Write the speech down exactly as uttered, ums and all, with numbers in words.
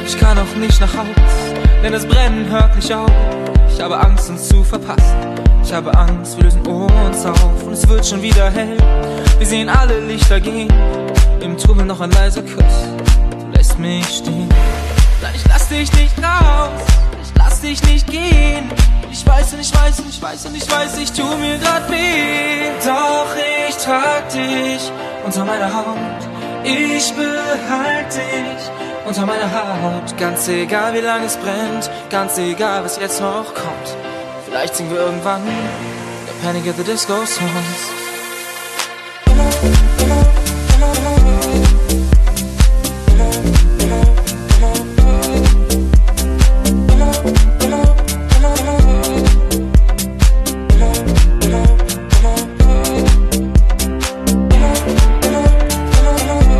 ich kann auch nicht nach Haus, denn das Brennen hört nicht auf. Ich habe Angst, uns zu verpassen. Ich habe Angst, wir lösen uns auf und es wird schon wieder hell. Wir sehen alle Lichter gehen, im Trubel noch ein leiser Kuss. Du lässt mich stehen. Nein, ich lass dich nicht raus, ich lass dich nicht gehen. Ich weiß und ich weiß und ich weiß und ich weiß, ich tu mir grad weh. Doch ich trag dich unter meiner Haut, ich behalte dich unter meiner Haut. Ganz egal wie lange es brennt, ganz egal was jetzt noch kommt. Vielleicht singen wir irgendwann der Panic at the Disco Songs.